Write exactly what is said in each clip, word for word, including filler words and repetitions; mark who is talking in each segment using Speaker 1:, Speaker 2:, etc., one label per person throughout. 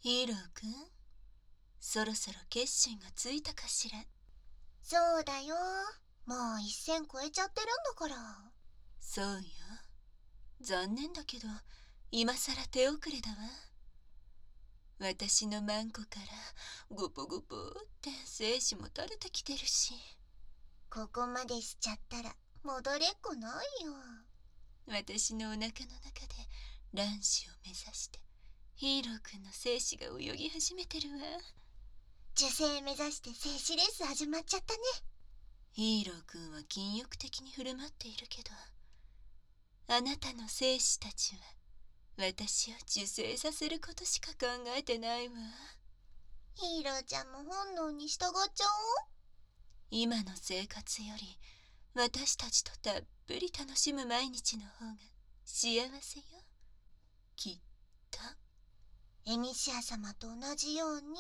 Speaker 1: ヒーローくん、そろそろ決心がついたかしら。
Speaker 2: そうだよ。もう一線超えちゃってるんだから。
Speaker 1: そうよ。残念だけど、今さら手遅れだわ。私のマンコからゴポゴポって精子も垂れてきてるし。
Speaker 2: ここまでしちゃったら戻れっこないよ。
Speaker 1: 私のお腹の中で卵子を目指してヒーローくんの精子が泳ぎ始めてるわ。
Speaker 2: 受精目指して精子レース始まっちゃったね。
Speaker 1: ヒーローくんは禁欲的に振る舞っているけど、あなたの精子たちは私を受精させることしか考えてないわ。
Speaker 2: ヒーローちゃんも本能に従っちゃ
Speaker 1: 今の生活より私たちとたっぷり楽しむ毎日の方が幸せよ、きっと。
Speaker 2: おう。エミシア様と同じように、うん、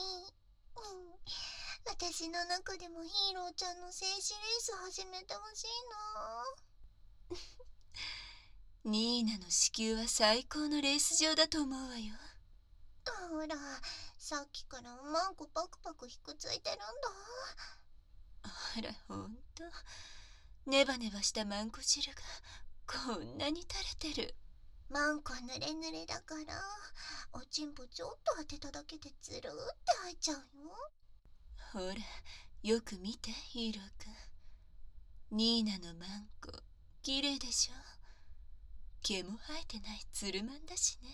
Speaker 2: 私の中でもヒーローちゃんの精子レース始めてほしいな。
Speaker 1: ニーナの子宮は最高のレース場だと思うわよ。
Speaker 2: ほら、さっきからマンコパクパクひくついてるんだ。
Speaker 1: あら、ほんと。ネバネバしたマンコ汁がこんなに垂れてる。
Speaker 2: マンコ濡れ濡れだから、おちんぽちょっと当てただけでつるって入っちゃうよ。
Speaker 1: ほら、よく見て、ヒーローくん。ニーナのマンコ、綺麗でしょ。毛も生えてないツルマンだしね。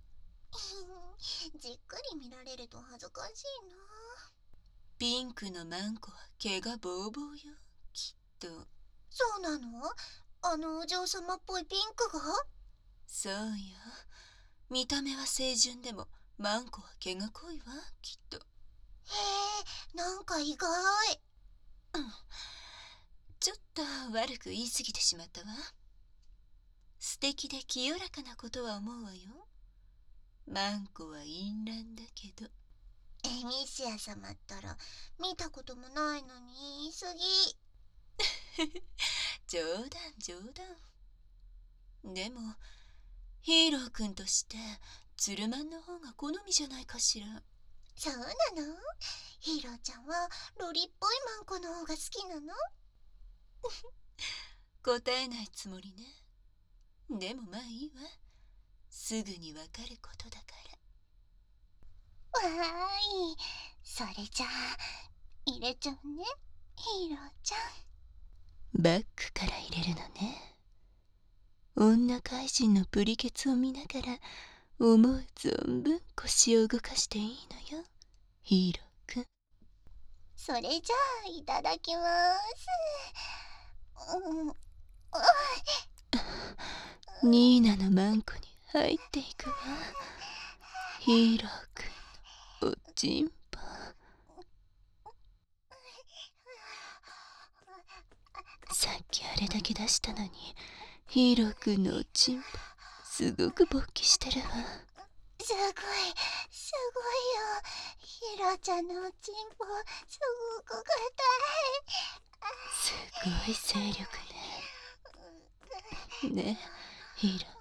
Speaker 2: じっくり見られると恥ずかしいな。
Speaker 1: ピンクのマンコは毛がボーボーよ、きっと。
Speaker 2: そうなの？あのお嬢様っぽいピンクが？
Speaker 1: そうよ。見た目は清純でもマンコは毛が濃いわ、きっと。
Speaker 2: へえ、なんか意外。
Speaker 1: うん、ちょっと悪く言い過ぎてしまったわ。素敵で清らかなことは思うわよ。マンコは淫乱だけど。
Speaker 2: エミシア様ったら見たこともないのに言い過ぎ。
Speaker 1: 冗談冗談。でもヒーローくんとしてツルマンの方が好みじゃないかしら。
Speaker 2: そうなの？ヒーローちゃんはロリっぽいマンコの方が好きなの？
Speaker 1: 答えないつもりね。でもまあいいわ。すぐにわかることだから。
Speaker 2: わーい。それじゃあ入れちゃうね、ヒーローちゃん。
Speaker 1: バッグから入れるのね。女怪人のプリケツを見ながら思う存分腰を動かしていいのよ、ヒーローくん。
Speaker 2: それじゃあいただきます。うん、
Speaker 1: ニーナのマンコに入っていくわ。ヒーローくんのおちんぽ。さっきあれだけ出したのにヒーローくんのおちんぽすごく勃起してるわ。
Speaker 2: すごいすごいよ。ヒーローちゃんのおちんぽすごく硬
Speaker 1: い。すごい勢力ね。ねえヒーロー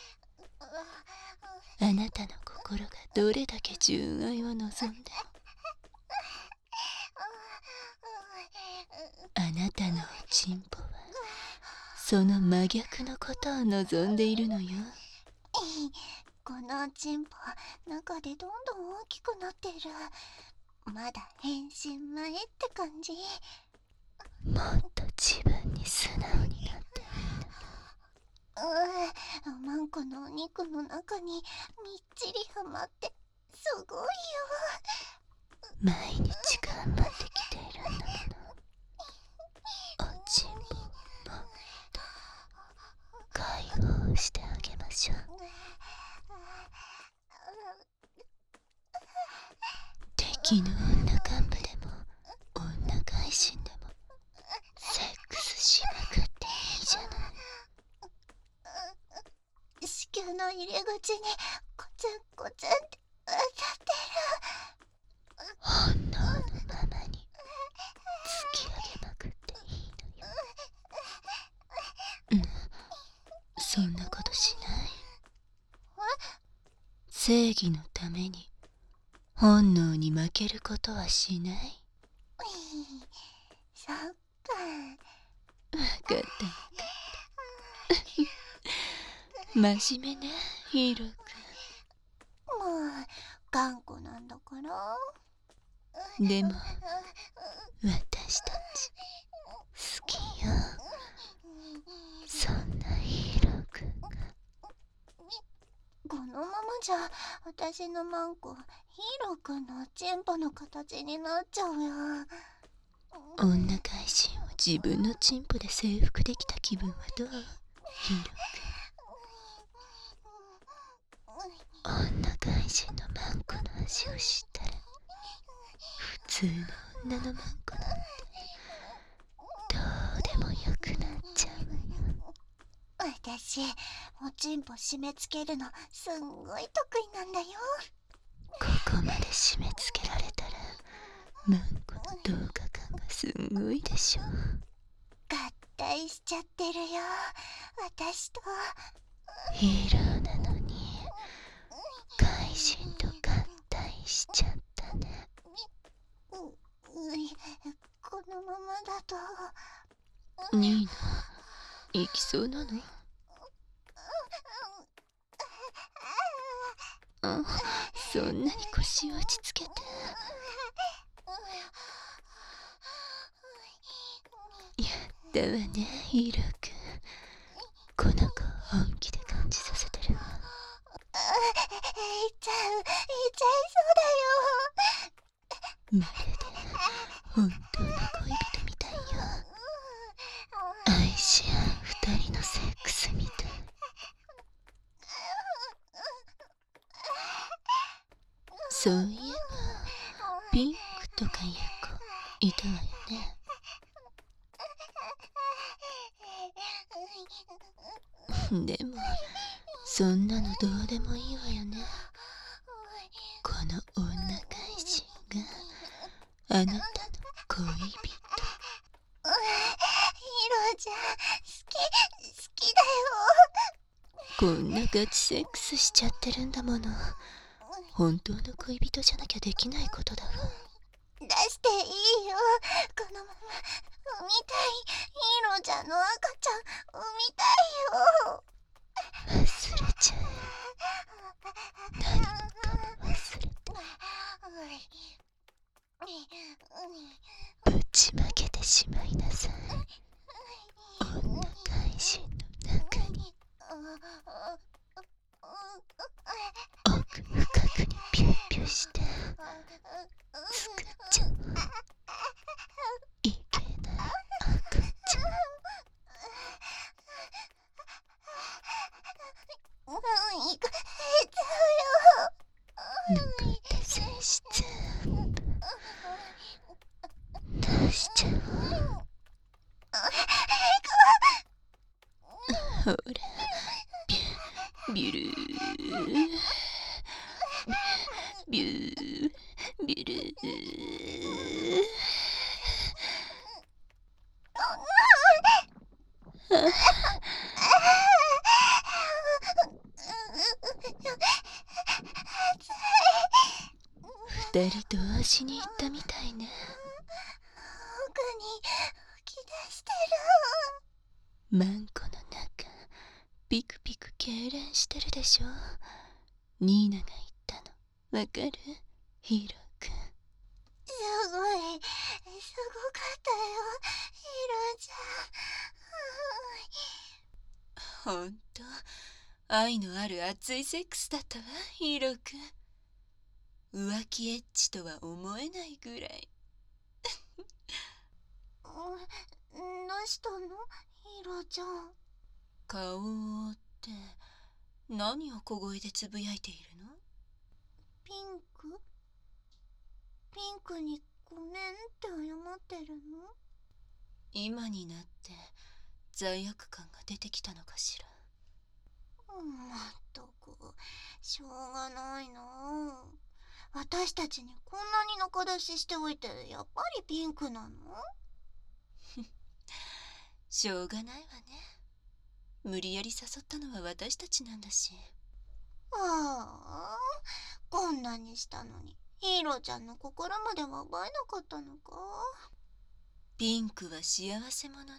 Speaker 1: くん、あなたの心がどれだけ純愛を望んでも、あなたのおちんぽはその真逆のことを望んでいるのよ。
Speaker 2: このおちんぽ中でどんどん大きくなってる。まだ変身前って感じ。
Speaker 1: もっと自分に素直になっていいのよ。
Speaker 2: うん、マンコのお肉の中にみっちりはまってすごいよ。
Speaker 1: 毎日頑張ってきているんだもの。おちんぽもっと解放してあげましょう。敵の女幹部でも女怪人でもセックスしまくっていいじゃない。
Speaker 2: 子宮の入り口にコツンコツンって当たってる。
Speaker 1: 本能のままに突き上げまくっていいのよ。うん、そんなことしない。正義のために本能に負けることはしない。
Speaker 2: そっか。
Speaker 1: 分かった。真面目ね、ヒーロー
Speaker 2: もう頑固なんだから。
Speaker 1: でも私たち好きよ、そんなヒーローくんが。
Speaker 2: このままじゃ私のマンコヒーローくんのチンポの形になっちゃうよ。
Speaker 1: 女怪人を自分のチンポで征服できた気分はどう、ヒーローくん。女怪人のマンコの味を知ったら普通の女のマンコなんてどうでもよくなっちゃうわよ。
Speaker 2: 私おちんぽ締め付けるのすんごい得意なんだよ。
Speaker 1: ここまで締め付けられたらマンコの同化感がすんごいでしょ。
Speaker 2: 合体しちゃってるよ、私と。
Speaker 1: ヒーローなのに怪人と合体しちゃったね。
Speaker 2: ううこのままだと。
Speaker 1: ニーナ、行きそうなの？あ、そんなに腰を落ち着けて。やったわね、ヒーローくん。この子を本気で感じさせてるわ。
Speaker 2: いっちゃう、いっちゃいそうだよ。
Speaker 1: まるで本当の恋人みたいよ。愛し合う二人のセックスみたい。そういえばピンクとかいう子いたわよね。でもそんなのどうでもいいわよね。この女怪人があなたの恋人。
Speaker 2: ヒーローちゃん好き好きだよ。
Speaker 1: こんなガチセックスしちゃってるんだもの。本当の恋人じゃなきゃできないことだわ。
Speaker 2: 出していいよ、このまま産みたい。ヒーローちゃんの赤ちゃん産みたいよ。
Speaker 1: 忘れちゃえ。何もかも忘れてぶちまけてしまいなさい。女怪人の中に奥深くにピュッピュして作っちゃういけない赤ちゃん。
Speaker 2: うん、いかえちゃうよ。
Speaker 1: 残った精子全部出しちゃおう。ほら、ビュビュルービュービュルー。二人同時に行ったみたいね。
Speaker 2: 奥に吹き出して
Speaker 1: マンコの中ピクピク痙攣してるでしょ。ニーナが言ったのわかる？ヒーローくん。
Speaker 2: すごい、すごかったよ、ヒーローち
Speaker 1: ゃん。ほんと愛のある熱いセックスだったわ、ヒーローくん。浮気エッチとは思えないぐらい。
Speaker 2: ゃん。どうしたの、ヒーローちゃん。
Speaker 1: 顔を覆って何を小声でつぶやいているの？
Speaker 2: ピンクピンクにごめんって謝ってるの？
Speaker 1: 今になって罪悪感が出てきたのかしら。
Speaker 2: まったくしょうがないな。私たちにこんなに仲出ししておいてやっぱりピンクなの？
Speaker 1: しょうがないわね。無理やり誘ったのは私たちなんだし。
Speaker 2: ああ、こんなにしたのにヒーローちゃんの心までは奪えなかったのか。
Speaker 1: ピンクは幸せ者ね。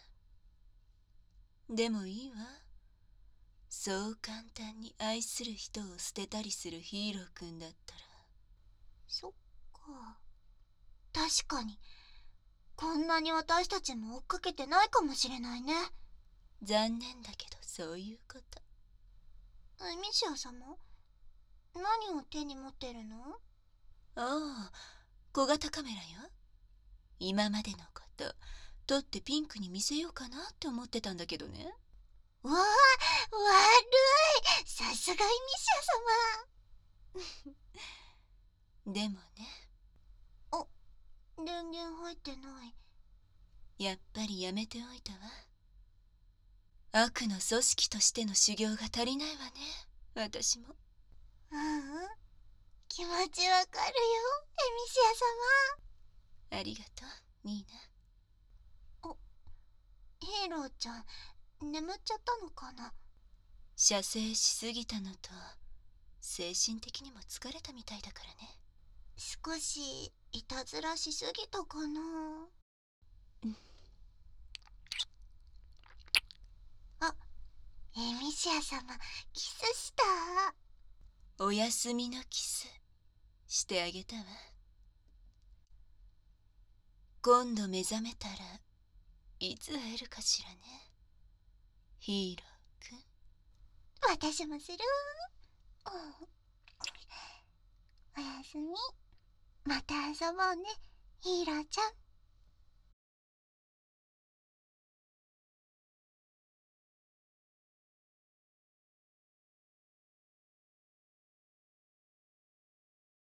Speaker 1: でもいいわ。そう簡単に愛する人を捨てたりするヒーローくんだったら。
Speaker 2: そっか。確かにこんなに私たちも追っかけてないかもしれないね。
Speaker 1: 残念だけどそういうこと。
Speaker 2: ミシア様、何を手に持ってるの？
Speaker 1: ああ、小型カメラよ。今までのこと撮ってピンクに見せようかなって思ってたんだけどね。
Speaker 2: わあ、悪い。さすがイミシ
Speaker 1: でもね。
Speaker 2: ア様。あ、電源入ってない。
Speaker 1: やっぱりやめておいたわ。悪の組織としての修行が足りないわね、私も。
Speaker 2: ううん、気持ちわかるよ、エミシ
Speaker 1: ありがとう、ニーナ。
Speaker 2: お、ヒーローちゃん、眠っちゃったのかな。
Speaker 1: 射精しすぎたのと、精神的にも疲れたみたいだからね。
Speaker 2: 少しいたずらしすぎたかな。
Speaker 1: うん。
Speaker 2: あ、エミシア様、キスした。
Speaker 1: おやすみのキスしてあげたわ。今度目覚めたらいつ会えるかしらね、ヒーローくん。
Speaker 2: 私もする。うん、おやすみ。また遊ぼうね、ヒーローちゃん。